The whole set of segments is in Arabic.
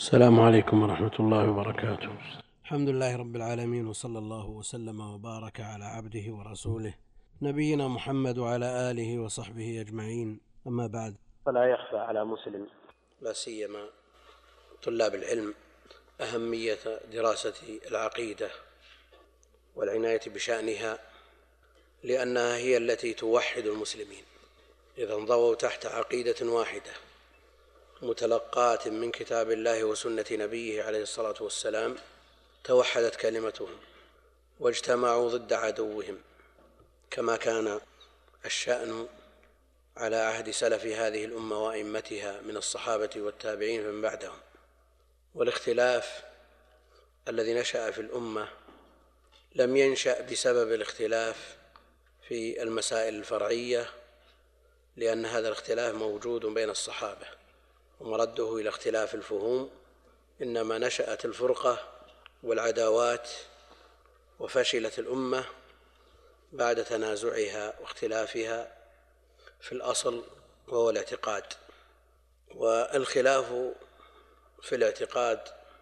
السلام عليكم ورحمة الله وبركاته. الحمد لله رب العالمين، وصلى الله وسلم وبارك على عبده ورسوله نبينا محمد وعلى آله وصحبه أجمعين، أما بعد، فلا يخفى على مسلم لا سيما طلاب العلم أهمية دراسة العقيدة والعناية بشأنها، لأنها هي التي توحد المسلمين. إذا انضووا تحت عقيدة واحدة متلقاة من كتاب الله وسنة نبيه عليه الصلاة والسلام توحدت كلمتهم واجتمعوا ضد عدوهم، كما كان الشأن على عهد سلف هذه الأمة وأئمتها من الصحابة والتابعين فمن بعدهم. والاختلاف الذي نشأ في الأمة لم ينشأ بسبب الاختلاف في المسائل الفرعية، لأن هذا الاختلاف موجود بين الصحابة ومرده إلى اختلاف الفهوم، إنما نشأت الفرقة والعداوات وفشلت الأمة بعد تنازعها واختلافها في الأصل وهو الاعتقاد. والخلاف في الاعتقاد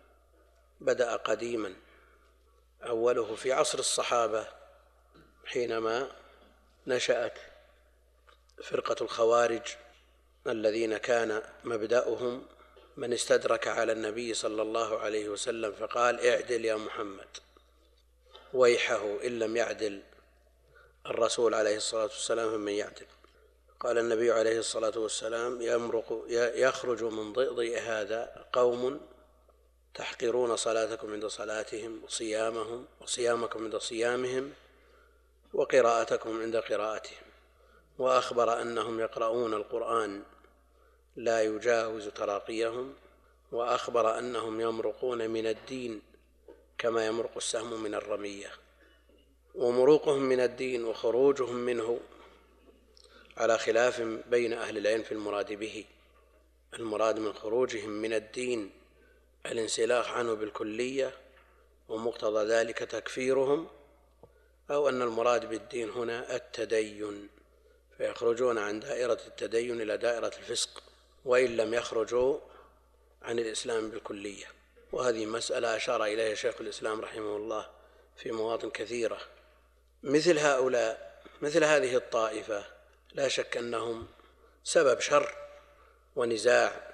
بدأ قديما، أوله في عصر الصحابة حينما نشأت فرقة الخوارج الذين كان مبدأهم من استدرك على النبي صلى الله عليه وسلم فقال: اعدل يا محمد، ويحه إن لم يعدل الرسول عليه الصلاة والسلام فمن يعدل. قال النبي عليه الصلاة والسلام: يخرج من ضئضئ هذا قوم تحقرون صلاتكم عند صلاتهم وصيامكم عند صيامهم وقراءتكم عند قراءتهم. وأخبر أنهم يقرؤون القرآن لا يجاوز تراقيهم، وأخبر أنهم يمرقون من الدين كما يمرق السهم من الرمية. ومروقهم من الدين وخروجهم منه على خلاف بين أهل العلم في المراد به. المراد من خروجهم من الدين الانسلاخ عنه بالكلية ومقتضى ذلك تكفيرهم، أو أن المراد بالدين هنا التدين، فيخرجون عن دائرة التدين إلى دائرة الفسق وإن لم يخرجوا عن الإسلام بالكلية. وهذه مسألة أشار إليها شيخ الإسلام رحمه الله في مواطن كثيرة. مثل هؤلاء، مثل هذه الطائفة، لا شك أنهم سبب شر ونزاع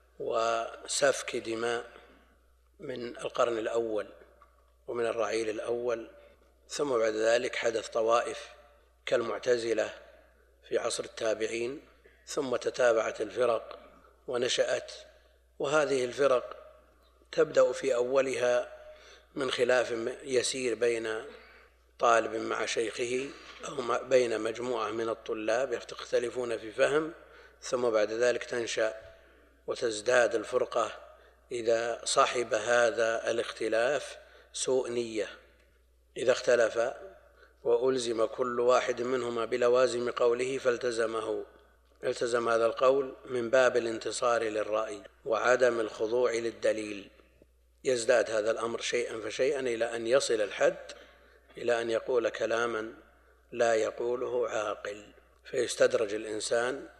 وسفك دماء من القرن الأول ومن الرعيل الأول، ثم بعد ذلك حدث طوائف كالمعتزلة في عصر التابعين، ثم تتابعت الفرق ونشأت. وهذه الفرق تبدأ في أولها من خلاف يسير بين طالب مع شيخه أو بين مجموعة من الطلاب يختلفون في فهم، ثم بعد ذلك تنشأ وتزداد الفرقة إذا صاحب هذا الاختلاف سوء نية. إذا اختلف وألزم كل واحد منهما بلوازم قوله فالتزمه، التزم هذا القول من باب الانتصار للرأي وعدم الخضوع للدليل. يزداد هذا الأمر شيئا فشيئا إلى أن يصل الحد إلى أن يقول كلاما لا يقوله عاقل، فيستدرج الإنسان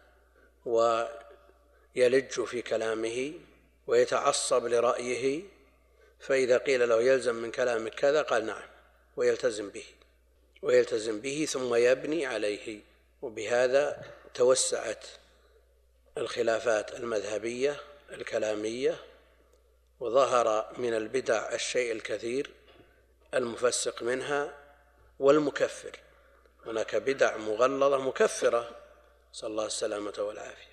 ويلج في كلامه ويتعصب لرأيه، فإذا قيل له يلزم من كلامك كذا قال نعم، ويلتزم به ثم يبني عليه. وبهذا توسعت الخلافات المذهبية الكلامية، وظهر من البدع الشيء الكثير المفسق منها والمكفر. هناك بدع مغلظة مكفرة، صلى الله السلامة والعافية.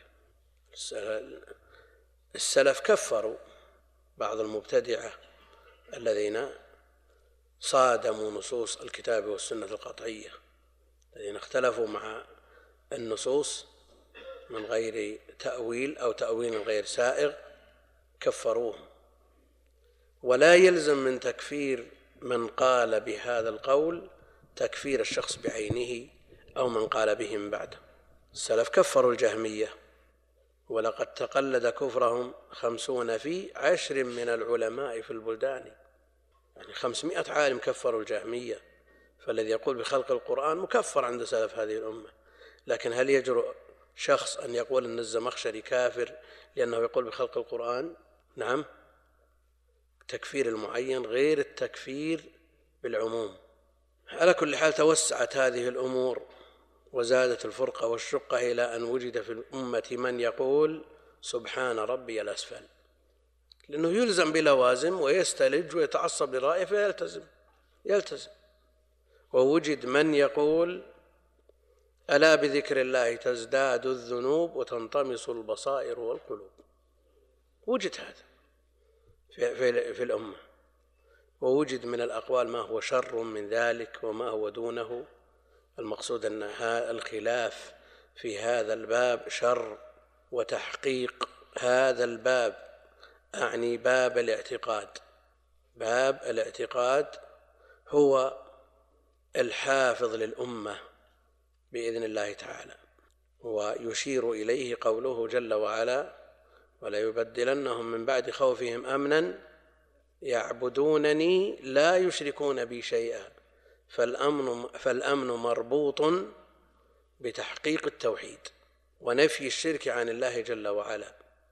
السلف كفروا بعض المبتدعة الذين صادموا نصوص الكتاب والسنة القطعية، الذين اختلفوا مع النصوص من غير تأويل أو تأويل غير سائغ كفروهم. ولا يلزم من تكفير من قال بهذا القول تكفير الشخص بعينه أو من قال به من بعده. السلف كفروا الجهمية، ولقد تقلد كفرهم 50 في 10 من العلماء في البلدان، يعني 500 عالم كفروا الجهمية. فالذي يقول بخلق القرآن مكفر عند سلف هذه الأمة. لكن هل يجرؤ شخص أن يقول أن الزمخشري كافر لأنه يقول بخلق القرآن؟ نعم، تكفير المعين غير التكفير بالعموم. على كل حال توسعت هذه الأمور وزادت الفرقة والشقة إلى أن وجد في الأمة من يقول سبحان ربي الأسفل، لأنه يلزم بلوازم ويستلج ويتعصب لرأيه فيلتزم. ووجد من يقول ألا بذكر الله تزداد الذنوب وتنطمس البصائر والقلوب. وجد هذا في الأمة، ووجد من الأقوال ما هو شر من ذلك وما هو دونه. المقصود أن الخلاف في هذا الباب شر، وتحقيق هذا الباب أعني باب الاعتقاد هو الحافظ للأمة بإذن الله تعالى. ويشير إليه قوله جل وعلا ولا يبدلنهم من بعد خوفهم أمنا يعبدونني لا يشركون بي شيئا. فالأمن مربوط بتحقيق التوحيد ونفي الشرك عن الله جل وعلا.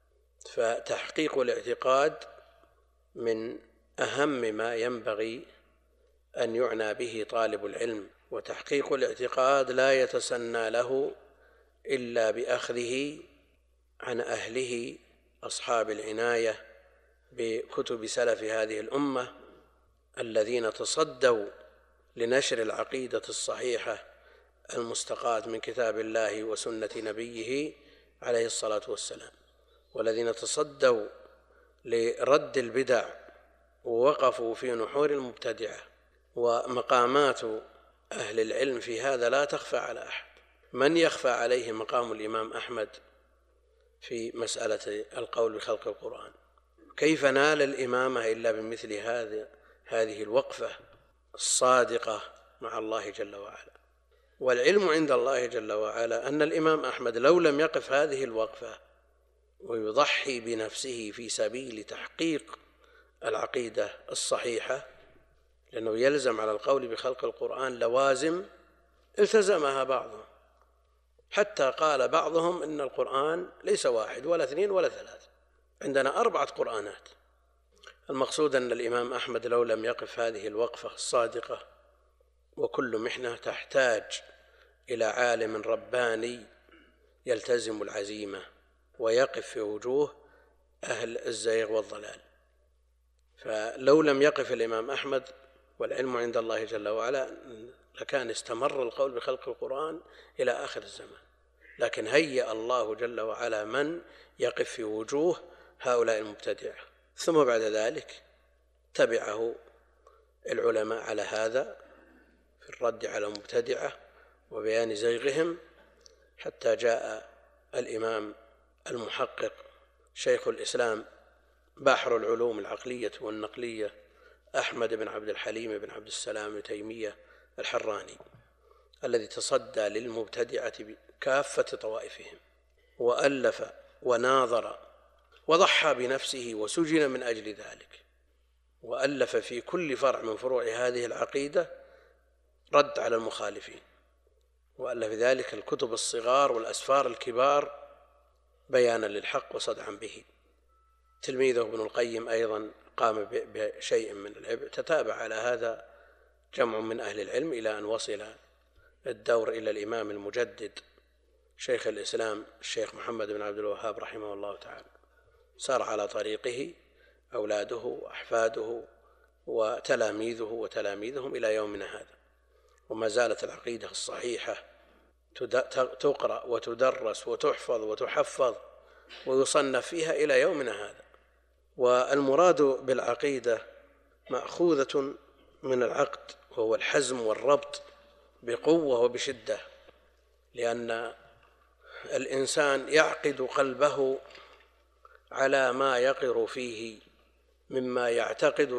فتحقيق الاعتقاد من أهم ما ينبغي أن يعنى به طالب العلم، وتحقيق الاعتقاد لا يتسنى له إلا بأخذه عن أهله أصحاب العناية بكتب سلف هذه الأمة الذين تصدوا لنشر العقيدة الصحيحة المستقاة من كتاب الله وسنة نبيه عليه الصلاة والسلام، والذين تصدوا لرد البدع ووقفوا في نحور المبتدعة. ومقامات أهل العلم في هذا لا تخفى على أحد. من يخفى عليه مقام الإمام أحمد في مسألة القول بخلق القرآن؟ كيف نال الإمامة إلا بمثل هذه الوقفة الصادقة مع الله جل وعلا؟ والعلم عند الله جل وعلا أن الإمام أحمد لو لم يقف هذه الوقفة ويضحي بنفسه في سبيل تحقيق العقيدة الصحيحة، لأنه يلزم على القول بخلق القرآن لوازم التزمها بعضهم، حتى قال بعضهم إن القرآن ليس واحد ولا اثنين ولا ثلاث، عندنا 4 قرآنات. المقصود أن الإمام أحمد لو لم يقف هذه الوقفة الصادقة، وكل محنة تحتاج إلى عالم رباني يلتزم العزيمة ويقف في وجوه أهل الزيغ والضلال. فلو لم يقف الإمام أحمد والعلم عند الله جل وعلا لكان استمر القول بخلق القرآن إلى آخر الزمان، لكن هيأ الله جل وعلا من يقف في وجوه هؤلاء المبتدعة. ثم بعد ذلك تبعه العلماء على هذا في الرد على المبتدعة وبيان زيغهم، حتى جاء الإمام المحقق شيخ الإسلام بحر العلوم العقلية والنقلية أحمد بن عبد الحليم بن عبد السلام بن تيمية الحراني، الذي تصدى للمبتدعة بكافة طوائفهم وألف وناظر وضحى بنفسه وسجن من أجل ذلك، وألف في كل فرع من فروع هذه العقيدة رد على المخالفين، وألف ذلك الكتب الصغار والأسفار الكبار بيانا للحق وصدعا به. تلميذه ابن القيم أيضا قام بشيء من العبء، تتابع على هذا جمع من أهل العلم إلى أن وصل الدور إلى الإمام المجدد شيخ الإسلام الشيخ محمد بن عبد الوهاب رحمه الله تعالى. سار على طريقه أولاده وأحفاده وتلاميذهم إلى يومنا هذا، وما زالت العقيدة الصحيحة تقرأ وتدرس وتحفظ وتحفظ ويصنف فيها إلى يومنا هذا. والمراد بالعقيدة مأخوذة من العقد، وهو الحزم والربط بقوة وبشدة، لأن الإنسان يعقد قلبه على ما يقر فيه مما يعتقد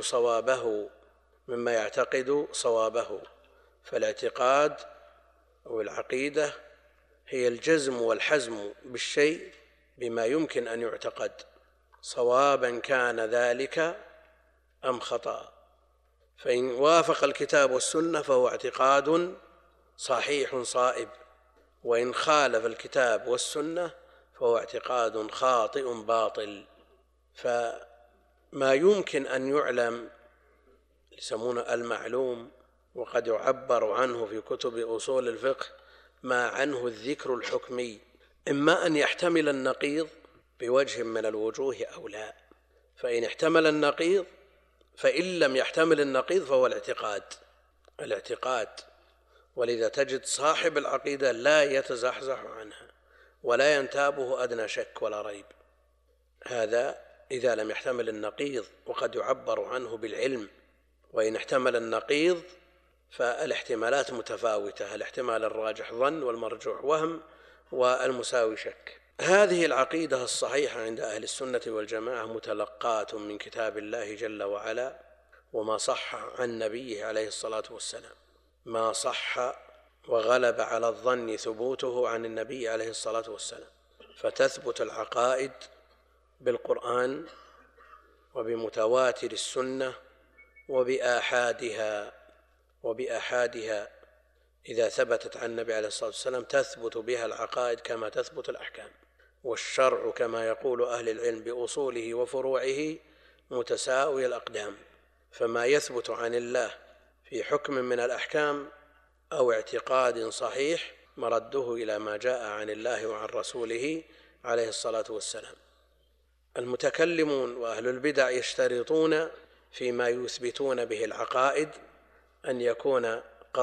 صوابه. فالاعتقاد أو العقيدة هي الجزم والحزم بالشيء بما يمكن أن يعتقد صوابا كان ذلك أم خطأ. فإن وافق الكتاب والسنة فهو اعتقاد صحيح صائب، وإن خالف الكتاب والسنة فهو اعتقاد خاطئ باطل. فمن ما يمكن أن يعلم يسمونه المعلوم، وقد يعبر عنه في كتب أصول الفقه ما عنه الذكر الحكمي، إما أن يحتمل النقيض بوجه من الوجوه أو لا. فإن احتمل النقيض، فإن لم يحتمل النقيض فهو الاعتقاد. ولذا تجد صاحب العقيدة لا يتزحزح عنها ولا ينتابه أدنى شك ولا ريب. هذا إذا لم يحتمل النقيض، وقد يعبر عنه بالعلم. وإن احتمل النقيض فالاحتمالات متفاوتة، الاحتمال الراجح ظن، والمرجوح وهم، والمساوي شك. هذه العقيدة الصحيحة عند أهل السنة والجماعة متلقاة من كتاب الله جل وعلا وما صح عن نبيه عليه الصلاة والسلام، ما صح وغلب على الظن ثبوته عن النبي عليه الصلاة والسلام. فتثبت العقائد بالقرآن وبمتواتر السنة وبآحادها إذا ثبتت عن النبي عليه الصلاة والسلام تثبت بها العقائد كما تثبت الأحكام. والشرع كما يقول أهل العلم بأصوله وفروعه متساوي الأقدام، فما يثبت عن الله في حكم من الأحكام أو اعتقاد صحيح مرده إلى ما جاء عن الله وعن رسوله عليه الصلاة والسلام. المتكلمون وأهل البدع يشترطون فيما يثبتون به العقائد أن يكون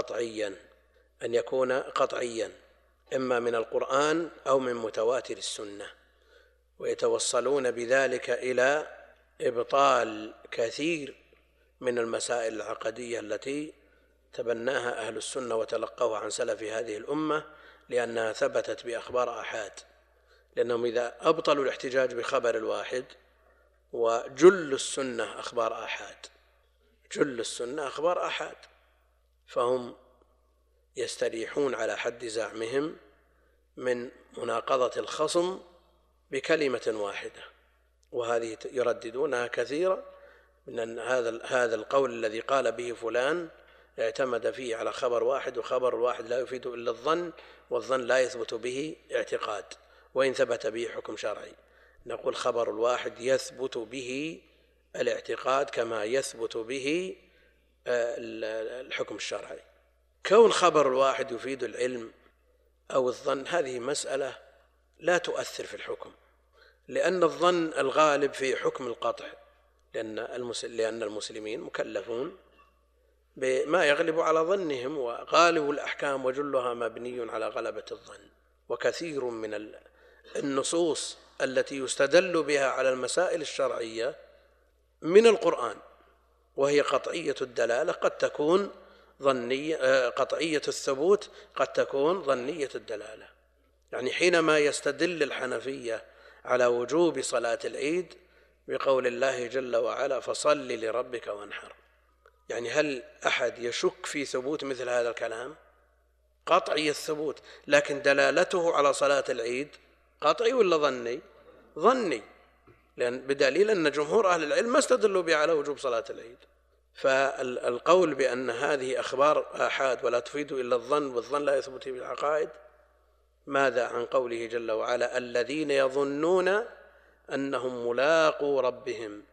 قطعيا إما من القرآن أو من متواتر السنة، ويتوصلون بذلك إلى إبطال كثير من المسائل العقدية التي تبناها أهل السنة وتلقوها عن سلف هذه الأمة، لأنها ثبتت بأخبار آحاد. لأنهم إذا أبطلوا الاحتجاج بخبر الواحد، وجل السنة أخبار آحاد، فهم يستريحون على حد زعمهم من مناقضة الخصم بكلمة واحدة، وهذه يرددونها كثيرا، من أن هذا القول الذي قال به فلان اعتمد فيه على خبر واحد، وخبر الواحد لا يفيد إلا الظن، والظن لا يثبت به اعتقاد وإن ثبت به حكم شرعي. نقول خبر الواحد يثبت به الاعتقاد كما يثبت به الحكم الشرعي. كون خبر الواحد يفيد العلم أو الظن هذه مسألة لا تؤثر في الحكم، لأن الظن الغالب في حكم القطع، لأن المسلمين مكلفون بما يغلب على ظنهم، وغالب الأحكام وجلها مبني على غلبة الظن. وكثير من النصوص التي يستدل بها على المسائل الشرعية من القرآن، وهي قطعية الدلالة قد تكون ظنية، قطعية الثبوت قد تكون ظنية الدلالة. يعني حينما يستدل الحنفية على وجوب صلاة العيد بقول الله جل وعلا فصل لربك وانحر، يعني هل أحد يشك في ثبوت مثل هذا الكلام؟ قطعي الثبوت، لكن دلالته على صلاة العيد قطعي ولا ظني، لأن بدليل أن جمهور أهل العلم ما استدلوا به على وجوب صلاة العيد. فالقول بأن هذه أخبار آحاد ولا تفيد إلا الظن، والظن لا يثبت به العقائد، ماذا عن قوله جل وعلا الذين يظنون أنهم ملاقو ربهم،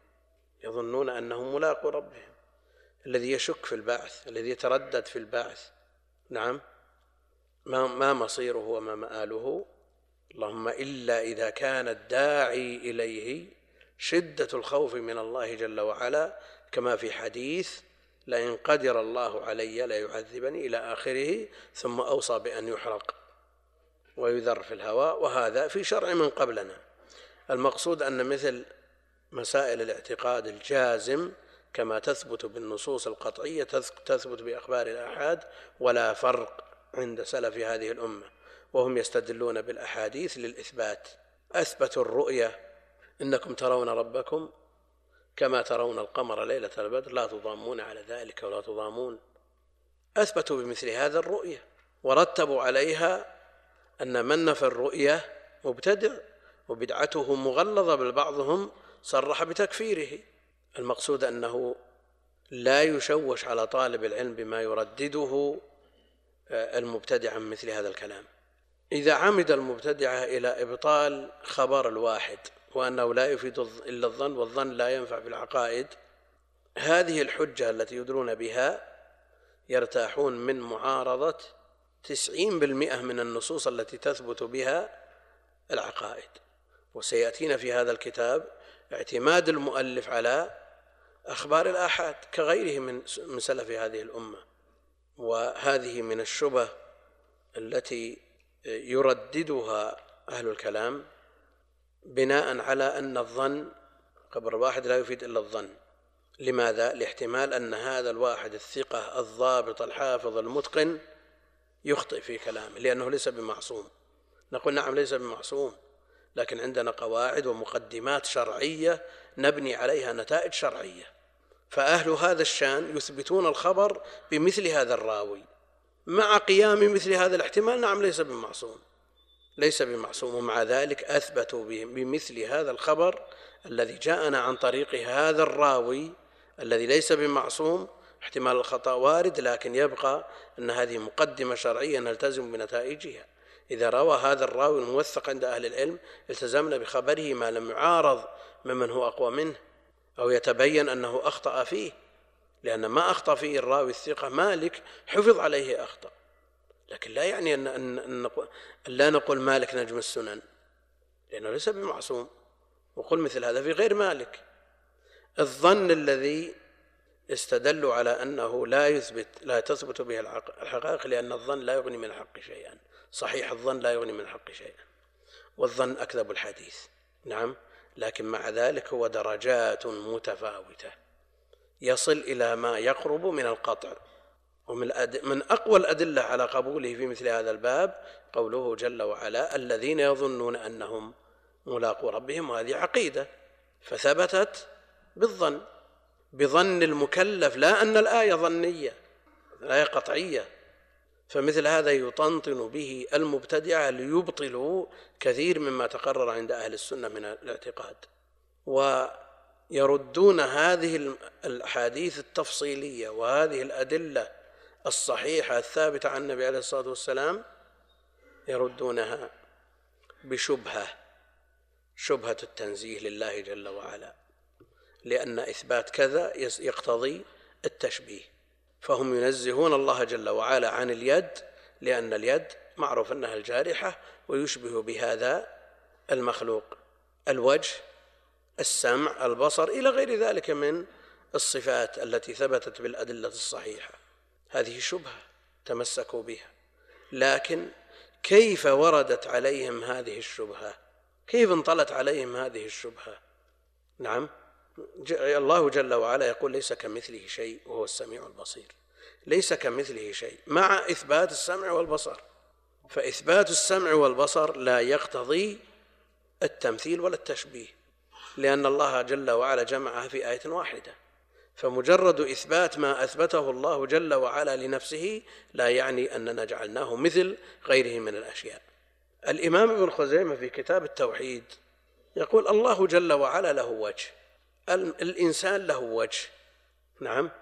الذي يشك في البعث، الذي يتردد في البعث، نعم، ما مصيره وما مآله؟ اللهم إلا إذا كان الداعي إليه شدة الخوف من الله جل وعلا، كما في حديث لئن قدر الله علي ليعذبني إلى آخره، ثم أوصى بأن يحرق ويذر في الهواء، وهذا في شرع من قبلنا. المقصود أن مثل مسائل الاعتقاد الجازم كما تثبت بالنصوص القطعية تثبت بأخبار الآحاد، ولا فرق عند سلف هذه الأمة، وهم يستدلون بالأحاديث للإثبات. أثبتوا الرؤية إنكم ترون ربكم كما ترون القمر ليلة البدر لا تضامون على ذلك ولا تضامون. أثبتوا بمثل هذا الرؤية، ورتبوا عليها أن من نفى الرؤية مبتدع وبدعته مغلظة، بل بعضهم صرح بتكفيره. المقصود أنه لا يشوش على طالب العلم بما يردده المبتدع من مثل هذا الكلام. إذا عمد المبتدع إلى إبطال خبر الواحد وأنه لا يفيد إلا الظن، والظن لا ينفع في العقائد. هذه الحجة التي يدلون بها يرتاحون من معارضة 90% من النصوص التي تثبت بها العقائد. وسيأتينا في هذا الكتاب اعتماد المؤلف على أخبار الآحاد كغيره من سلف هذه الأمة. وهذه من الشبه التي يرددها أهل الكلام بناء على أن الظن خبر الواحد لا يفيد إلا الظن. لماذا؟ لاحتمال أن هذا الواحد الثقة الضابط الحافظ المتقن يخطئ في كلامه، لأنه ليس بمعصوم. نقول نعم ليس بمعصوم، لكن عندنا قواعد ومقدمات شرعية نبني عليها نتائج شرعية. فأهل هذا الشان يثبتون الخبر بمثل هذا الراوي مع قيام مثل هذا الاحتمال. نعم ليس بمعصوم، ليس بمعصوم، ومع ذلك أثبتوا بمثل هذا الخبر الذي جاءنا عن طريق هذا الراوي الذي ليس بمعصوم. احتمال الخطأ وارد، لكن يبقى أن هذه مقدمة شرعية نلتزم بنتائجها. إذا روى هذا الراوي الموثق عند أهل العلم التزمنا بخبره ما لم يعارض ممن هو أقوى منه أو يتبين أنه أخطأ فيه، لأن ما أخطأ فيه الراوي الثقة مالك حفظ عليه أخطأ. لكن لا يعني أن لا نقول مالك نجم السنن، لأنه ليس بمعصوم، وقل مثل هذا في غير مالك. الظن الذي استدلوا على أنه لا تثبت به الحقائق، لأن الظن لا يغني من الحق شيئا. صحيح الظن لا يغني من الحق شيئا، والظن أكذب الحديث، نعم، لكن مع ذلك هو درجات متفاوتة يصل إلى ما يقرب من القطع. ومن أقوى الأدلة على قبوله في مثل هذا الباب قوله جل وعلا الذين يظنون أنهم ملاقو ربهم، وهذه عقيدة فثبتت بظن المكلف، لا أن الآية ظنية، الآية قطعية. فمثل هذا يطنطن به المبتدعة ليبطلوا كثير مما تقرر عند أهل السنة من الاعتقاد، ويردون هذه الأحاديث التفصيلية وهذه الأدلة الصحيحة الثابتة عن النبي عليه الصلاة والسلام، يردونها بشبهة التنزيه لله جل وعلا، لأن إثبات كذا يقتضي التشبيه. فهم ينزهون الله جل وعلا عن اليد، لأن اليد معروف أنها الجارحة ويشبه بهذا المخلوق، الوجه، السمع، البصر، إلى غير ذلك من الصفات التي ثبتت بالأدلة الصحيحة. هذه شبهة تمسكوا بها. لكن كيف وردت عليهم هذه الشبهة؟ كيف انطلت عليهم هذه الشبهة؟ نعم، الله جل وعلا يقول ليس كمثله شيء وهو السميع البصير. ليس كمثله شيء مع إثبات السمع والبصر، فإثبات السمع والبصر لا يقتضي التمثيل ولا التشبيه، لأن الله جل وعلا جمعها في آية واحدة. فمجرد إثبات ما أثبته الله جل وعلا لنفسه لا يعني أننا جعلناه مثل غيره من الأشياء. الإمام ابن خزيمة في كتاب التوحيد يقول الله جل وعلا له وجه، الإنسان له وجه، نعم،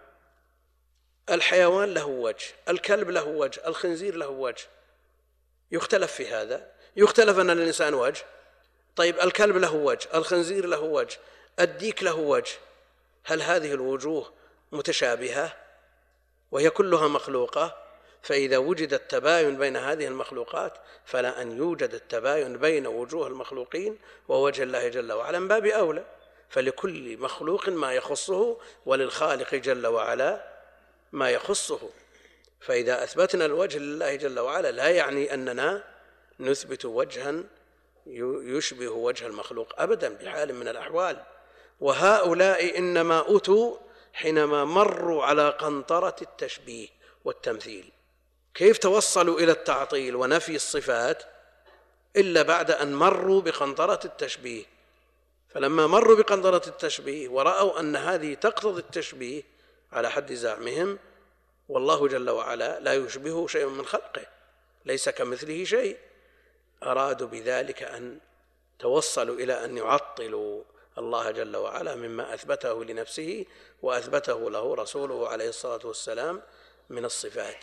الحيوان له وجه، الكلب له وجه، الخنزير له وجه. يختلف في هذا، يختلف أن الإنسان وجه. طيب الكلب له وجه، الخنزير له وجه، الديك له وجه. هل هذه الوجوه متشابهة وهي كلها مخلوقة؟ فإذا وجد التباين بين هذه المخلوقات فلا أن يوجد التباين بين وجوه المخلوقين ووجه الله جل وعلا من باب أولى. فلكل مخلوق ما يخصه وللخالق جل وعلا ما يخصه. فإذا أثبتنا الوجه لله جل وعلا لا يعني أننا نثبت وجها يشبه وجه المخلوق أبدا بحال من الأحوال. وهؤلاء إنما أتوا حينما مروا على قنطرة التشبيه والتمثيل. كيف توصلوا إلى التعطيل ونفي الصفات إلا بعد أن مروا بقنطرة التشبيه؟ فلما مروا بقنطرة التشبيه ورأوا أن هذه تقتضي التشبيه على حد زعمهم، والله جل وعلا لا يشبهه شيء من خلقه، ليس كمثله شيء، أرادوا بذلك أن توصلوا إلى أن يعطلوا الله جل وعلا مما أثبته لنفسه وأثبته له رسوله عليه الصلاة والسلام من الصفات،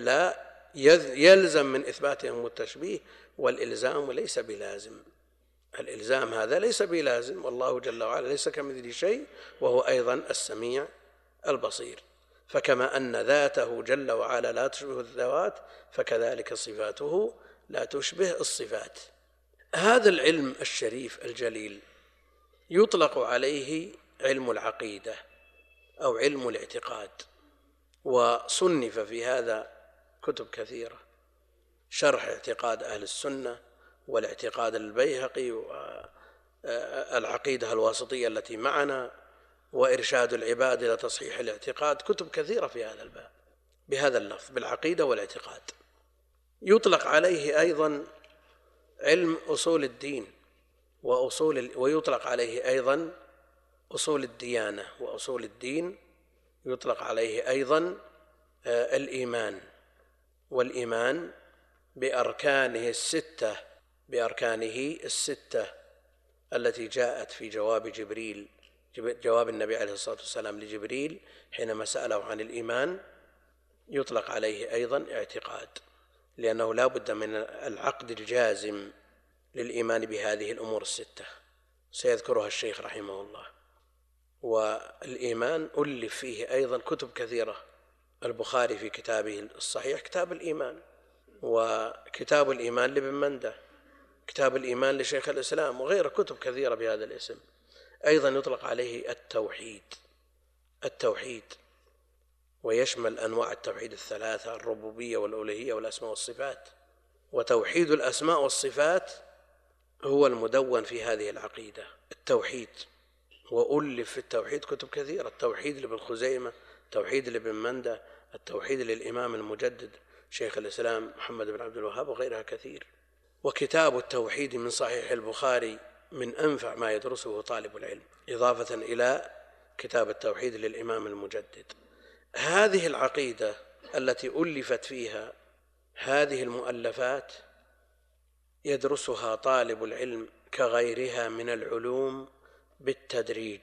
لئلا يلزم من إثباتهم التشبيه، والإلزام ليس بلازم. الإلزام هذا ليس بلازم، والله جل وعلا ليس كمثله شيء وهو أيضا السميع البصير. فكما أن ذاته جل وعلا لا تشبه الذوات، فكذلك صفاته لا تشبه الصفات. هذا العلم الشريف الجليل يطلق عليه علم العقيدة أو علم الاعتقاد، وصنف في هذا كتب كثيرة: شرح اعتقاد أهل السنة، والاعتقاد البيهقي، والعقيدة الواسطية التي معنا، وإرشاد العباد إلى تصحيح الاعتقاد. كتب كثيرة في هذا الباب بهذا اللفظ، بالعقيدة والاعتقاد. يطلق عليه أيضا علم أصول الدين ويطلق عليه أيضا أصول الديانة وأصول الدين. يطلق عليه أيضا الإيمان، والإيمان بأركانه الستة التي جاءت في جواب النبي عليه الصلاة والسلام لجبريل حينما سأله عن الإيمان. يطلق عليه أيضا اعتقاد، لأنه لا بد من العقد الجازم للإيمان بهذه الأمور الستة سيذكرها الشيخ رحمه الله. والإيمان ألف فيه أيضا كتب كثيرة: البخاري في كتابه الصحيح كتاب الإيمان، وكتاب الإيمان لابن مندة، كتاب الإيمان لشيخ الإسلام، وغيره كتب كثيرة بهذا الاسم. أيضا يطلق عليه التوحيد، ويشمل أنواع التوحيد الثلاثة: الربوبية والألوهية والأسماء والصفات. وتوحيد الأسماء والصفات هو المدون في هذه العقيدة، التوحيد. وألف في التوحيد كتب كثيرة: التوحيد لابن خزيمة، التوحيد لابن مندة، التوحيد للإمام المجدد شيخ الإسلام محمد بن عبد الوهاب، وغيرها كثير. وكتاب التوحيد من صحيح البخاري من أنفع ما يدرسه طالب العلم، إضافة إلى كتاب التوحيد للإمام المجدد. هذه العقيدة التي ألفت فيها هذه المؤلفات يدرسها طالب العلم كغيرها من العلوم بالتدريج.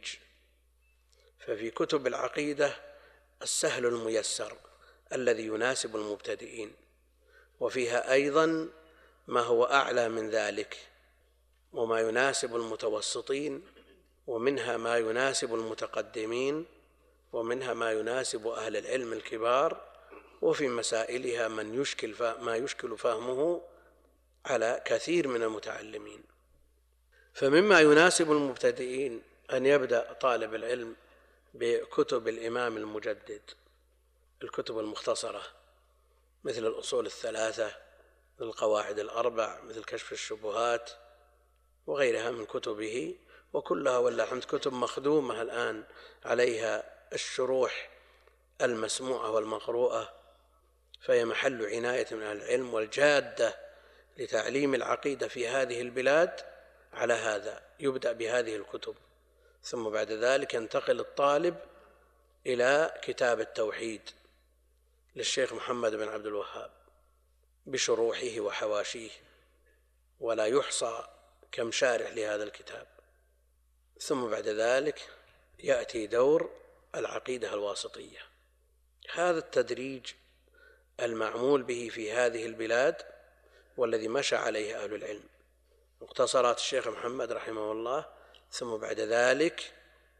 ففي كتب العقيدة السهل الميسر الذي يناسب المبتدئين، وفيها أيضا ما هو أعلى من ذلك وما يناسب المتوسطين، ومنها ما يناسب المتقدمين، ومنها ما يناسب أهل العلم الكبار، وفي مسائلها ما يشكل فهمه على كثير من المتعلمين. فمما يناسب المبتدئين أن يبدأ طالب العلم بكتب الإمام المجدد، الكتب المختصرة مثل الأصول الثلاثة، مثل القواعد الأربع، مثل كشف الشبهات، وغيرها من كتبه، وكلها والله الحمد كتب مخدومة الآن عليها الشروح المسموعة والمقروءة، فهي محل عناية من أهل العلم والجادة لتعليم العقيدة في هذه البلاد. على هذا يبدأ بهذه الكتب، ثم بعد ذلك ينتقل الطالب إلى كتاب التوحيد للشيخ محمد بن عبد الوهاب بشروحه وحواشيه، ولا يحصى كم شارح لهذا الكتاب. ثم بعد ذلك يأتي دور العقيدة الواسطية. هذا التدريج المعمول به في هذه البلاد والذي مشى عليه أهل العلم، مختصرات الشيخ محمد رحمه الله، ثم بعد ذلك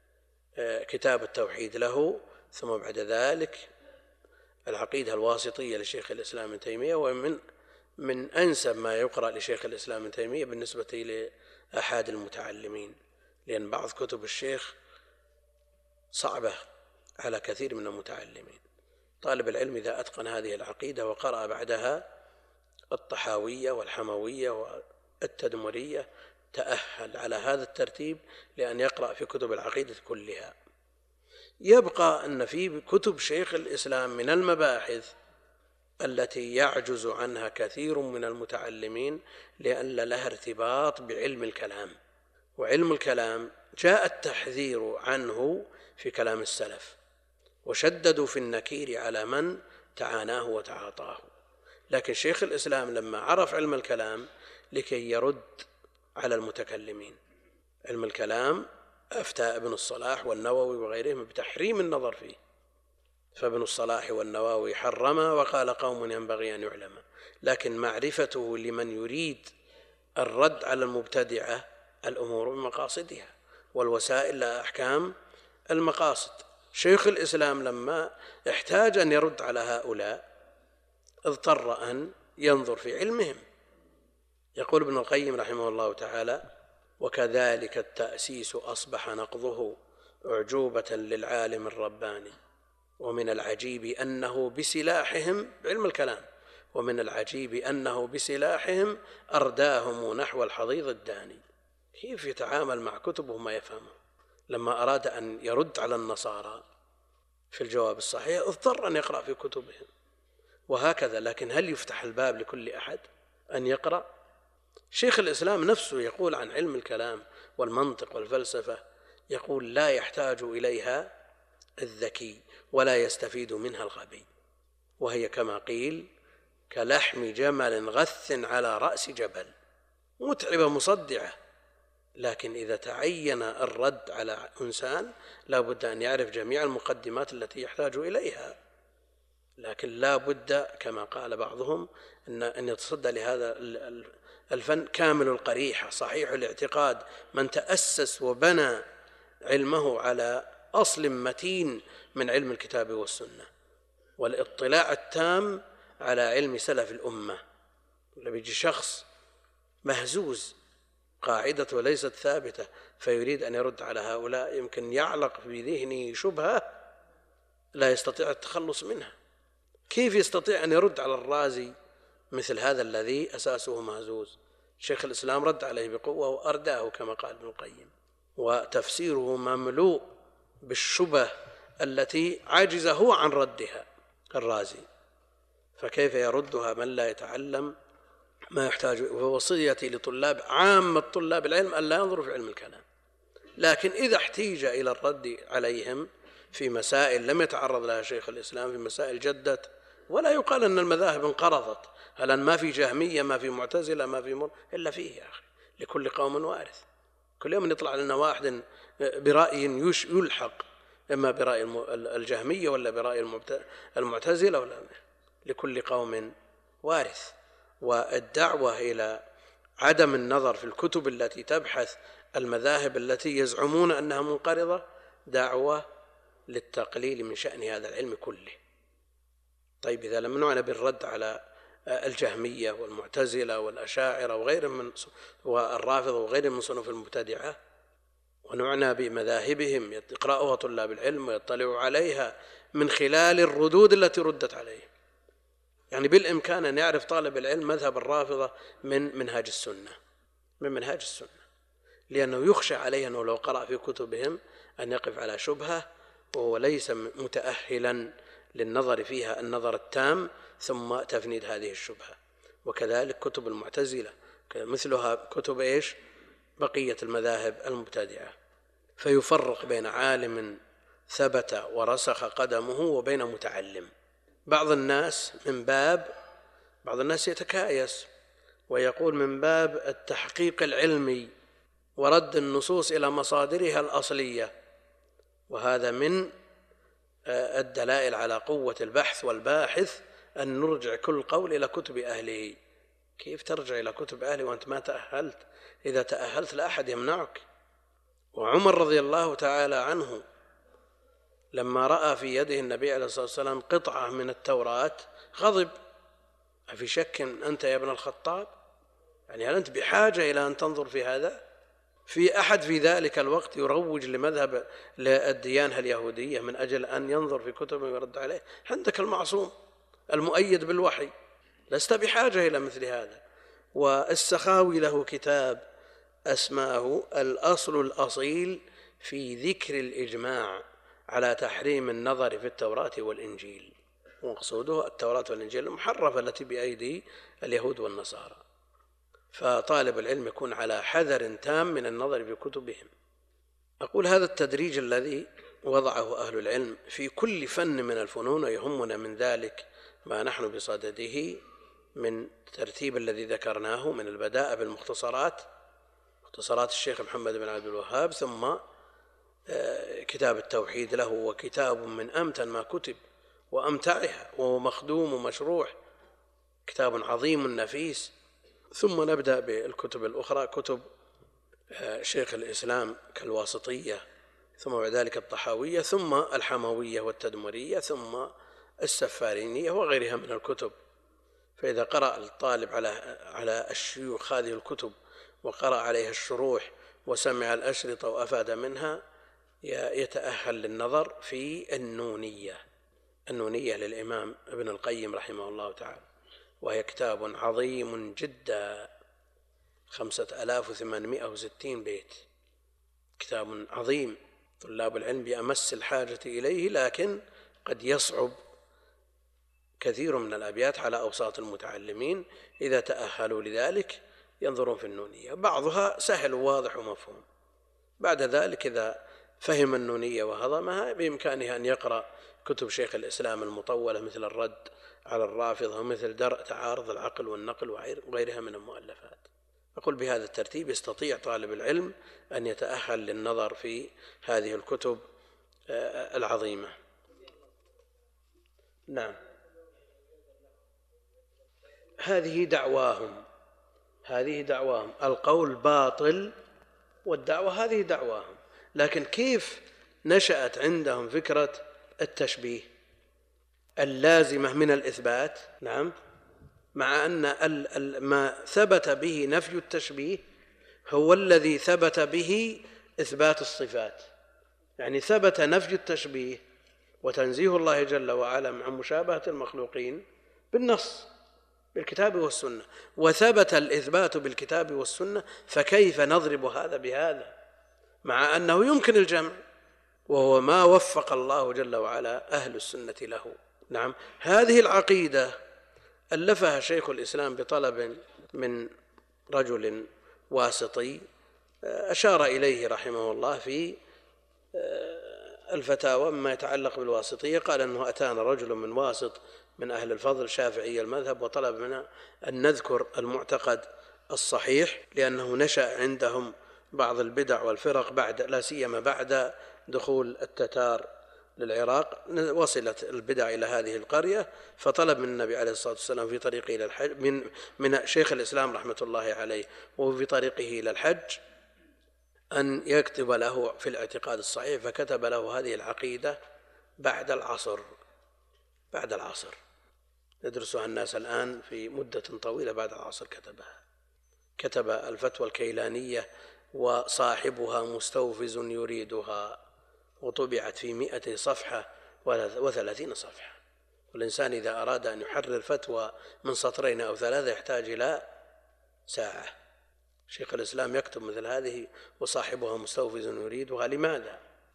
كتاب التوحيد له، ثم بعد ذلك العقيدة الواسطية لشيخ الإسلام ابن تيمية. ومن أنسب ما يقرأ لشيخ الإسلام ابن تيمية بالنسبة لأحد المتعلمين، لأن بعض كتب الشيخ صعبة على كثير من المتعلمين. طالب العلم إذا أتقن هذه العقيدة وقرأ بعدها الطحاوية والحموية والتدمرية تأهل على هذا الترتيب لأن يقرأ في كتب العقيدة كلها. يبقى أن في كتب شيخ الإسلام من المباحث التي يعجز عنها كثير من المتعلمين لأن لها ارتباط بعلم الكلام، وعلم الكلام جاء التحذير عنه في كلام السلف، وشددوا في النكير على من تعاناه وتعاطاه. لكن شيخ الإسلام لما عرف علم الكلام لكي يرد على المتكلمين، علم الكلام أفتى ابن الصلاح والنووي وغيرهم بتحريم النظر فيه، فابن الصلاح والنووي حرم وقال قوم ينبغي أن يعلم. لكن معرفته لمن يريد الرد على المبتدعة الأمور بمقاصدها، والوسائل لها أحكام المقاصد. شيخ الإسلام لما احتاج أن يرد على هؤلاء اضطر أن ينظر في علمهم. يقول ابن القيم رحمه الله تعالى: وكذلك التأسيس أصبح نقضه أعجوبة للعالم الرباني، ومن العجيب أنه بسلاحهم علم الكلام، ومن العجيب أنه بسلاحهم أرداهم نحو الحضيض الداني. كيف يتعامل مع كتبه ما يفهمه؟ لما أراد أن يرد على النصارى في الجواب الصحيح اضطر أن يقرأ في كتبهم، وهكذا. لكن هل يفتح الباب لكل أحد أن يقرأ؟ شيخ الإسلام نفسه يقول عن علم الكلام والمنطق والفلسفة، يقول: لا يحتاج إليها الذكي ولا يستفيد منها الغبي، وهي كما قيل كلحم جمل غث على رأس جبل، متعبة مصدعة. لكن إذا تعين الرد على إنسان لا بد أن يعرف جميع المقدمات التي يحتاج إليها، لكن لا بد كما قال بعضهم أن يتصدى لهذا الفن كامل القريحة صحيح الاعتقاد، من تأسس وبنى علمه على أصل متين من علم الكتاب والسنة، والاطلاع التام على علم سلف الأمة. لما يجي شخص مهزوز قاعدته ليست ثابتة فيريد أن يرد على هؤلاء، يمكن يعلق في ذهنه شبهة لا يستطيع التخلص منها. كيف يستطيع أن يرد على الرازي مثل هذا الذي أساسه مهزوز؟ شيخ الإسلام رد عليه بقوة وأرداه كما قال ابن القيم، وتفسيره مملوء بالشبه التي عجز هو عن ردها الرازي، فكيف يردها من لا يتعلم ما يحتاج؟ ووصيتي لطلاب عامة طلاب العلم أن لا ينظروا في علم الكلام، لكن إذا احتيج إلى الرد عليهم في مسائل لم يتعرض لها شيخ الإسلام، في مسائل جدت، ولا يقال أن المذاهب انقرضت، هل ما في جهمية ما في معتزلة ما في إلا فيه يا أخي، لكل قوم وارث. كل يوم يطلع لنا واحد برأي يلحق إما برأي الجهمية ولا برأي المعتزلة، ولا لكل قوم وارث. والدعوة إلى عدم النظر في الكتب التي تبحث المذاهب التي يزعمون أنها منقرضة دعوة للتقليل من شأن هذا العلم كله. طيب إذا لم نعنى بالرد على الجهمية والمعتزلة والأشاعرة وغيرهم والرافضة وغيرهم من صنوف المبتدعة، ونعنى بمذاهبهم يقرأها طلاب العلم ويطلعوا عليها من خلال الردود التي ردت عليه، يعني بالإمكان أن يعرف طالب العلم مذهب الرافضة من منهاج السنة، لأنه يخشى عليه أنه لو قرأ في كتبهم أن يقف على شبهة وهو ليس متأهلا للنظر فيها النظر التام ثم تفنيد هذه الشبهة. وكذلك كتب المعتزلة مثلها كتب بقية المذاهب المبتدعة، فيفرق بين عالم ثبت ورسخ قدمه وبين متعلم. بعض الناس يتكايس ويقول من باب التحقيق العلمي ورد النصوص إلى مصادرها الأصلية، وهذا من الدلائل على قوة البحث والباحث أن نرجع كل قول إلى كتب أهله. كيف ترجع إلى كتب أهله وأنت ما تأهلت؟ إذا تأهلت لا أحد يمنعك. وعمر رضي الله تعالى عنه لما رأى في يده النبي عليه الصلاة والسلام قطعة من التوراة غضب: أفي شك أنت يا ابن الخطاب؟ يعني هل أنت بحاجة إلى أن تنظر في هذا؟ في أحد في ذلك الوقت يروج لمذهب الديانة اليهودية من أجل أن ينظر في كتبه ويرد عليه؟ عندك المعصوم المؤيد بالوحي، لست بحاجة إلى مثل هذا. والسخاوي له كتاب أسماه الأصل الأصيل في ذكر الإجماع على تحريم النظر في التوراة والإنجيل، ومقصوده التوراة والإنجيل المحرفة التي بأيدي اليهود والنصارى. فطالب العلم يكون على حذر تام من النظر في كتبهم. أقول هذا التدريج الذي وضعه أهل العلم في كل فن من الفنون، يهمنا من ذلك ما نحن بصدده من ترتيب الذي ذكرناه من البداء بالمختصرات، مختصرات الشيخ محمد بن عبد الوهاب، ثم كتاب التوحيد له، وكتاب من أمتن ما كتب وأمتعها، وهو مخدوم ومشروح، كتاب عظيم نفيس. ثم نبدأ بالكتب الأخرى، كتب شيخ الإسلام كالواسطية، ثم بعد ذلك الطحاوية، ثم الحموية والتدمرية، ثم السفارينية وغيرها من الكتب. فإذا قرأ الطالب على الشيوخ هذه الكتب وقرأ عليها الشروح وسمع الأشرطة وأفاد منها يتأهل للنظر في النونية للإمام ابن القيم رحمه الله تعالى، وهي كتاب عظيم جدا، 5860 بيت، كتاب عظيم طلاب العلم بأمس الحاجة إليه، لكن قد يصعب كثير من الأبيات على أوساط المتعلمين. إذا تأهلوا لذلك ينظرون في النونية، بعضها سهل وواضح ومفهوم. بعد ذلك إذا فهم النونية وهضمها بإمكانه أن يقرأ كتب شيخ الإسلام المطولة مثل الرد على الرافضة ومثل درء تعارض العقل والنقل وغيرها من المؤلفات. أقول بهذا الترتيب يستطيع طالب العلم أن يتأهل للنظر في هذه الكتب العظيمة. نعم، هذه دعواهم، القول باطل والدعوة هذه دعواهم. لكن كيف نشأت عندهم فكرة التشبيه اللازمة من الإثبات؟ نعم، مع أن ما ثبت به نفي التشبيه هو الذي ثبت به إثبات الصفات. يعني ثبت نفي التشبيه وتنزيه الله جل وعلا عن مشابهة المخلوقين بالنص بالكتاب والسنة، وثبت الإثبات بالكتاب والسنة، فكيف نضرب هذا بهذا مع أنه يمكن الجمع، وهو ما وفق الله جل وعلا أهل السنة له. نعم، هذه العقيدة ألفها شيخ الإسلام بطلب من رجل واسطي أشار إليه رحمه الله في الفتاوى مما يتعلق بالواسطية. قال أنه أتانا رجل من واسط من أهل الفضل شافعي المذهب وطلب منا أن نذكر المعتقد الصحيح، لأنه نشأ عندهم بعض البدع والفرق لا سيما بعد دخول التتار للعراق، وصلت البدع إلى هذه القرية، فطلب من النبي عليه الصلاة والسلام في طريقه إلى الحج من شيخ الإسلام رحمة الله عليه وفي طريقه إلى الحج أن يكتب له في الاعتقاد الصحيح، فكتب له هذه العقيدة بعد العصر يدرسها الناس الآن في مدة طويلة. بعد العصر كتب الفتوى الكيلانية وصاحبها مستوفز يريدها، وطبعت في 100 صفحة و30 صفحة. والإنسان إذا أراد أن يحرر فتوى من سطرين أو 3 يحتاج إلى ساعة. شيخ الإسلام يكتب مثل هذه وصاحبها مستوفز يريدها. لماذا؟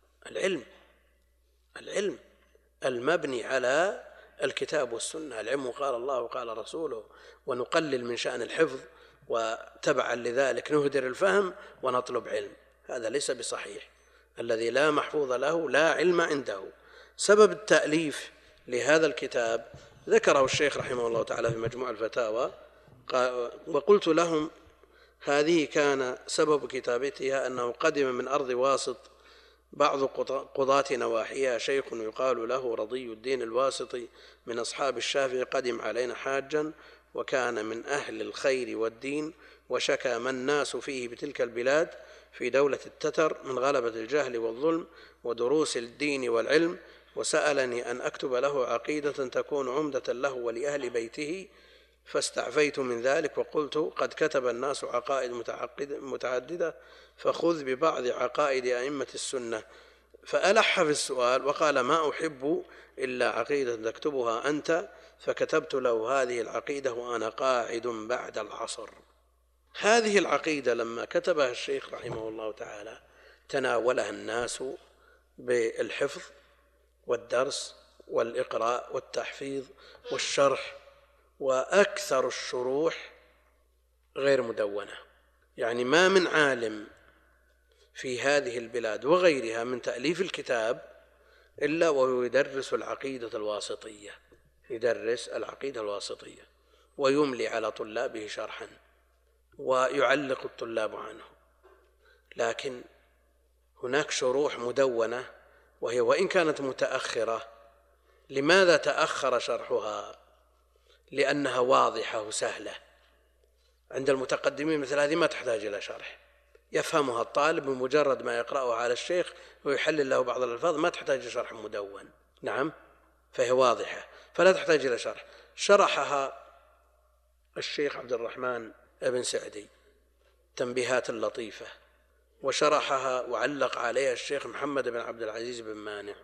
العلم المبني على الكتاب والسنة، العلم قال الله وقال رسوله، ونقلل من شأن الحفظ، وتبعا لذلك نهدر الفهم ونطلب علم. هذا ليس بصحيح. الذي لا محفوظ له لا علم عنده. سبب التأليف لهذا الكتاب ذكره الشيخ رحمه الله تعالى في مجموع الفتاوى، وقلت لهم هذه كان سبب كتابتها أنه قدم من أرض واسط بعض قضاة نواحيها شيخ يقال له رضي الدين الواسطي من أصحاب الشافعي، قدم علينا حاجا وكان من أهل الخير والدين، وشكى ما الناس فيه بتلك البلاد في دولة التتر من غلبة الجهل والظلم ودروس الدين والعلم، وسألني أن أكتب له عقيدة تكون عمدة له ولأهل بيته، فاستعفيت من ذلك وقلت قد كتب الناس عقائد متعددة، فخذ ببعض عقائد أئمة السنة. فألح في السؤال وقال ما أحب إلا عقيدة تكتبها أنت، فكتبت له هذه العقيدة وأنا قاعد بعد العصر. هذه العقيدة لما كتبها الشيخ رحمه الله تعالى تناولها الناس بالحفظ والدرس والإقراء والتحفيظ والشرح، وأكثر الشروح غير مدونة. يعني ما من عالم في هذه البلاد وغيرها من تأليف الكتاب إلا وهو يدرس العقيدة الواسطية ويملي على طلابه شرحا ويعلق الطلاب عنه. لكن هناك شروح مدونة وهي وإن كانت متأخرة. لماذا تأخر شرحها؟ لأنها واضحة وسهلة. عند المتقدمين مثل هذه ما تحتاج إلى شرح، يفهمها الطالب بمجرد ما يقرأها على الشيخ ويحلل له بعض الألفاظ، ما تحتاج شرح مدون. نعم، فهي واضحة فلا تحتاج إلى شرح. شرحها الشيخ عبد الرحمن بن سعدي تنبيهات لطيفة، وشرحها وعلق عليها الشيخ محمد بن عبد العزيز بن مانع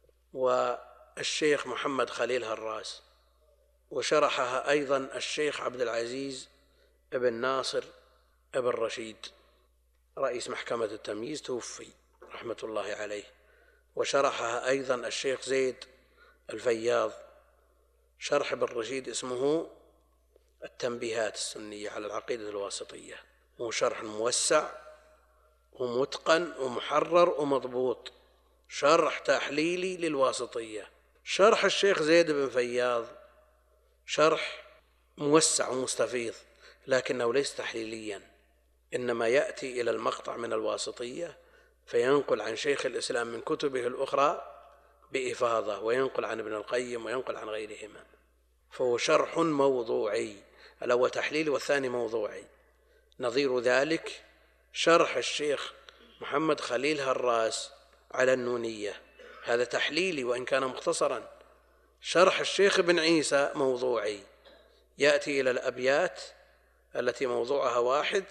والشيخ محمد خليل هراس، وشرحها أيضا الشيخ عبد العزيز بن ناصر بن رشيد رئيس محكمة التمييز توفي رحمة الله عليه، وشرحها أيضا الشيخ زيد الفياض شرح ابن رشيد اسمه التنبيهات السنية على العقيدة الواسطية، هو شرح موسع ومتقن ومحرر ومضبوط، شرح تحليلي للواسطية. شرح الشيخ زيد بن فياض شرح موسع ومستفيض، لكنه ليس تحليليا، إنما يأتي إلى المقطع من الواسطية فينقل عن شيخ الإسلام من كتبه الأخرى بإفاضة، وينقل عن ابن القيم وينقل عن غيرهما، فهو شرح موضوعي، الأول تحليلي والثاني موضوعي. نظير ذلك شرح الشيخ محمد خليل هراس على النونية، هذا تحليلي وإن كان مختصرا. شرح الشيخ ابن عيسى موضوعي، يأتي إلى الأبيات التي موضوعها واحد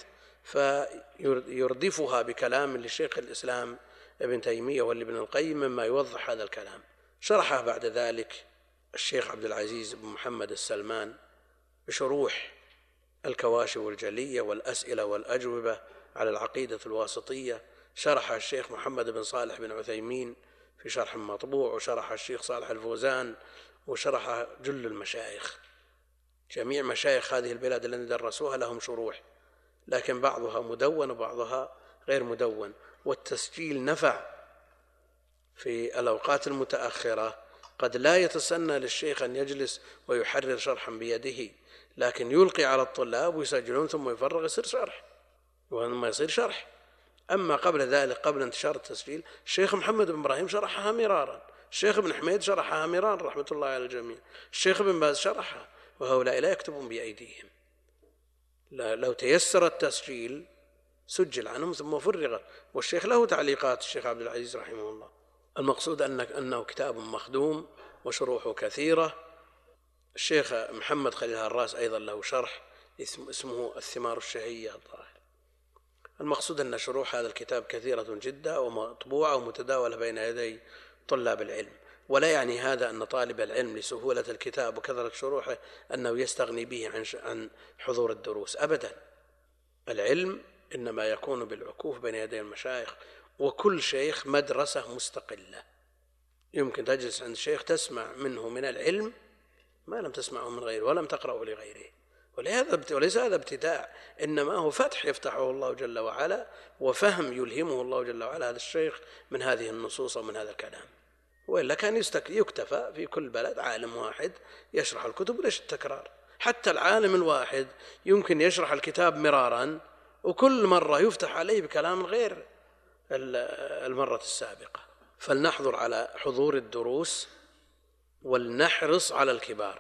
فيردفها بكلام لشيخ الإسلام ابن تيمية والابن القيم مما يوضح هذا الكلام. شرحه بعد ذلك الشيخ عبد العزيز بن محمد السلمان بشروح الكواشف والجلية والأسئلة والأجوبة على العقيدة الواسطية. شرح الشيخ محمد بن صالح بن عثيمين في شرح مطبوع، وشرح الشيخ صالح الفوزان، وشرح جل المشايخ. جميع مشايخ هذه البلاد الذين درسوها لهم شروح، لكن بعضها مدون وبعضها غير مدون. والتسجيل نفع في الأوقات المتأخرة، قد لا يتسنى للشيخ أن يجلس ويحرر شرحا بيده، لكن يلقي على الطلاب ويسجلون ثم يفرغ يصير شرح، وما يصير شرح. أما قبل ذلك قبل انتشار التسجيل الشيخ محمد بن إبراهيم شرحها مرارا، الشيخ ابن حميد شرحها مرارا رحمة الله على الجميع، الشيخ ابن باز شرحها، وهؤلاء لا يكتبون بأيديهم. لو تيسر التسجيل سجل عنهم ثم فرغ، والشيخ له تعليقات الشيخ عبد العزيز رحمه الله. المقصود أنه كتاب مخدوم وشروحه كثيرة. الشيخ محمد خليل هراس أيضا له شرح اسمه الثمار الشهية الظاهر. المقصود أن شروح هذا الكتاب كثيرة جدا ومطبوعة ومتداولة بين يدي طلاب العلم، ولا يعني هذا أن طالب العلم لسهولة الكتاب وكثرة شروحه أنه يستغني به عن حضور الدروس أبدا. العلم إنما يكون بالعكوف بين يدي المشايخ، وكل شيخ مدرسة مستقلة، يمكن تجلس عند شيخ تسمع منه من العلم ما لم تسمعه من غيره ولم تقرأه لغيره، وليس هذا ابتداع، إنما هو فتح يفتحه الله جل وعلا، وفهم يلهمه الله جل وعلا هذا الشيخ من هذه النصوص ومن هذا الكلام. وإلا كان يكتفى في كل بلد عالم واحد يشرح الكتب، ليش التكرار؟ حتى العالم الواحد يمكن يشرح الكتاب مرارا وكل مرة يفتح عليه بكلام غير المرة السابقة. فلنحضر على حضور الدروس، ولنحرص على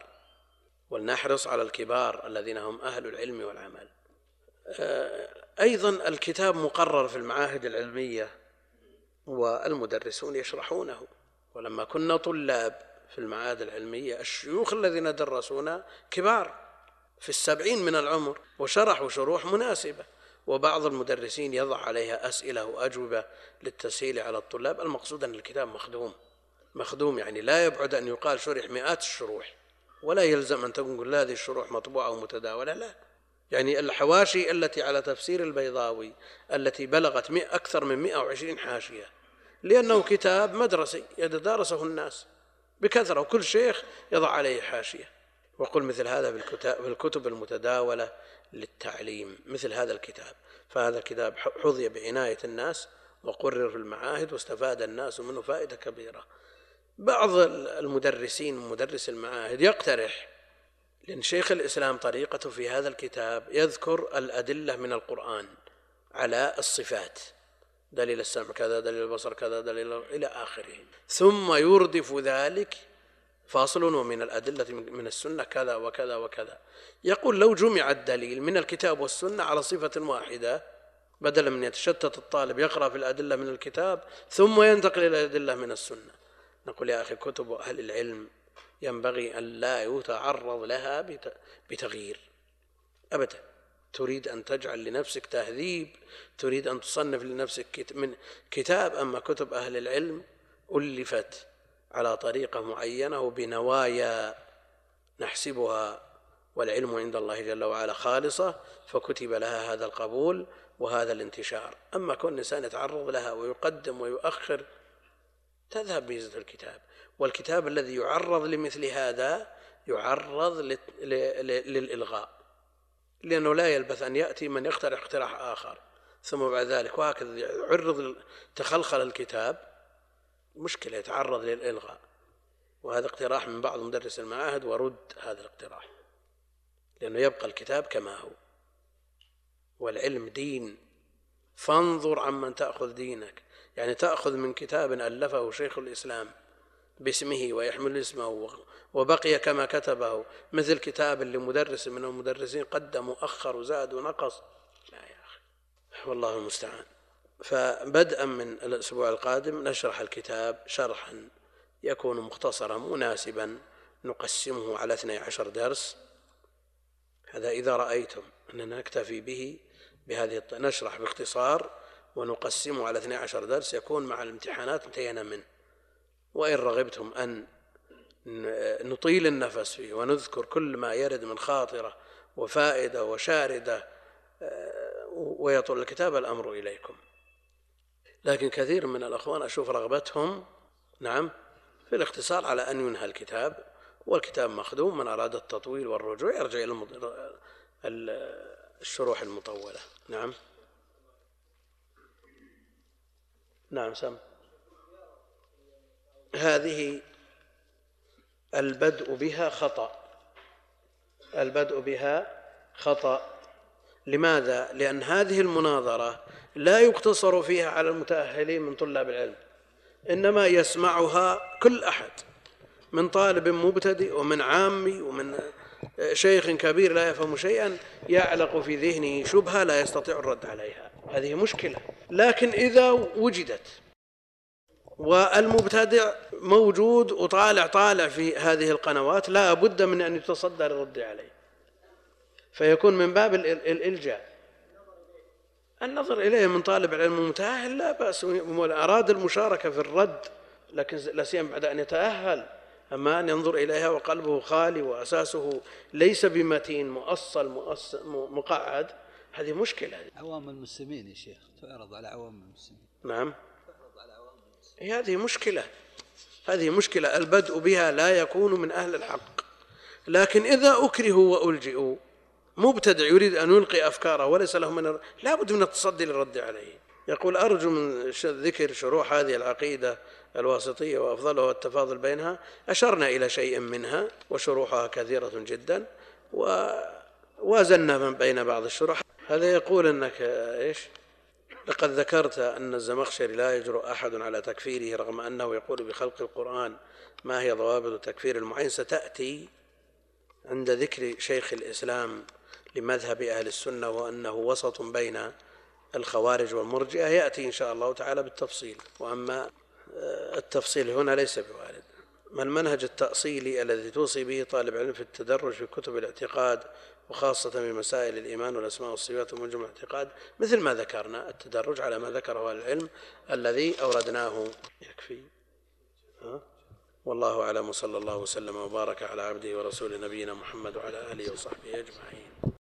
الكبار الذين هم أهل العلم والعمل. أيضا الكتاب مقرر في المعاهد العلمية والمدرسون يشرحونه، ولما كنا طلاب في المعاهد العلمية الشيوخ الذين درسونا كبار في 70 من العمر، وشرحوا شروح مناسبة، وبعض المدرسين يضع عليها أسئلة وأجوبة للتسهيل على الطلاب. المقصود أن الكتاب مخدوم، يعني لا يبعد أن يقال شرح مئات الشروح، ولا يلزم أن تقول هذه الشروح مطبوعة ومتداولة، لا. يعني الحواشي التي على تفسير البيضاوي التي بلغت أكثر من 120 حاشية، لأنه كتاب مدرسي يتدارسه الناس بكثرة، وكل شيخ يضع عليه حاشية. وقل مثل هذا بالكتب المتداولة للتعليم مثل هذا الكتاب، فهذا الكتاب حظي بعناية الناس وقرر في المعاهد واستفاد الناس منه فائدة كبيرة. بعض المدرسين مدرس المعاهد يقترح، لأن شيخ الإسلام طريقته في هذا الكتاب يذكر الأدلة من القرآن على الصفات، دليل السمع كذا، دليل البصر كذا، دليل إلى آخره، ثم يردف ذلك فاصل ومن الأدلة من السنة كذا وكذا وكذا. يقول لو جمع الدليل من الكتاب والسنة على صفة واحدة بدلا من يتشتت الطالب يقرأ في الأدلة من الكتاب ثم ينتقل إلى الأدلة من السنة. نقول يا أخي كتب أهل العلم ينبغي أن لا يتعرض لها بتغيير أبدا. تريد أن تجعل لنفسك تهذيب، تريد أن تصنف لنفسك من كتاب، أما كتب أهل العلم ألفت على طريقة معينة وبنوايا نحسبها والعلم عند الله جل وعلا خالصة، فكتب لها هذا القبول وهذا الانتشار. أما كون الإنسان يتعرض لها ويقدم ويؤخر تذهب ميزة الكتاب. والكتاب الذي يعرض لمثل هذا يعرض للإلغاء، لأنه لا يلبث أن يأتي من يقترح اقتراح آخر ثم بعد ذلك وهكذا يعرض تخلخل الكتاب، مشكلة يتعرض للإلغاء. وهذا اقتراح من بعض مدرس المعاهد ورد هذا الاقتراح، لأنه يبقى الكتاب كما هو. والعلم دين، فانظر عمن تأخذ دينك، يعني تأخذ من كتاب ألفه شيخ الإسلام باسمه ويحمل اسمه وبقي كما كتبه، مثل كتاب اللي مدرس من المدرسين قدم وأخر وزاد ونقص. لا يا أخي، والله المستعان. فبدءا من الأسبوع القادم نشرح الكتاب شرحا يكون مختصرا مناسبا، نقسمه على 12 درس. هذا إذا رأيتم أننا نكتفي به بهذه نشرح باختصار ونقسمه على 12 درس يكون مع الامتحانات انتهينا منه. وإن رغبتم أن نطيل النفس فيه ونذكر كل ما يرد من خاطرة وفائدة وشاردة ويطول الكتاب، الأمر إليكم. لكن كثير من الأخوان أشوف رغبتهم نعم في الاختصار على أن ينهى الكتاب، والكتاب مخدوم. من أراد التطويل والرجوع يرجع إلى الشروح المطولة. نعم نعم سم. هذه البدء بها خطأ، البدء بها خطأ. لماذا؟ لأن هذه المناظرة لا يقتصر فيها على المتأهلين من طلاب العلم، إنما يسمعها كل أحد، من طالب مبتدئ ومن عامي ومن شيخ كبير لا يفهم شيئا يعلق في ذهنه شبهة لا يستطيع الرد عليها. هذه مشكلة. لكن إذا وجدت والمبتدئ موجود وطالع في هذه القنوات لا بد من أن يتصدى للرد عليه، فيكون من باب الإلجاء. النظر إليه من طالب علم متأهل لا بأس، أراد المشاركة في الرد، لكن لا سيما بعد أن يتأهل. أما أن ينظر إليها وقلبه خالي وأساسه ليس بمتين مؤصل مقعد، هذه مشكلة. عوام المسلمين يا شيخ تعرض على عوام المسلمين. نعم هذه مشكلة، هذه مشكلة. البدء بها لا يكون من أهل الحق. لكن إذا أكرهوا وألجئوا، مبتدع يريد أن يلقي أفكاره وليس له لا بد من التصدي للرد عليه. يقول أرجو من ذكر شروح هذه العقيدة الواسطية وأفضلها التفاضل بينها. أشرنا إلى شيء منها وشروحها كثيرة جدا ووازنا من بين بعض الشروح. هذا يقول أنك إيش؟ لقد ذكرت أن الزمخشري لا يجرؤ أحد على تكفيره رغم أنه يقول بخلق القرآن. ما هي ضوابط تكفير المعين؟ ستأتي عند ذكر شيخ الإسلام لمذهب أهل السنة وأنه وسط بين الخوارج والمرجئة، يأتي إن شاء الله تعالى بالتفصيل. وأما التفصيل هنا ليس بوارد. ما المنهج التأصيلي الذي توصي به طالب علم في التدرج في كتب الاعتقاد وخاصة في مسائل الإيمان والأسماء والصفات ومنجم الاعتقاد؟ مثل ما ذكرنا، التدرج على ما ذكره أهل العلم الذي أوردناه يكفي. والله أعلم، وصلى الله وسلم وبارك على عبده ورسوله نبينا محمد وعلى آله وصحبه أجمعين.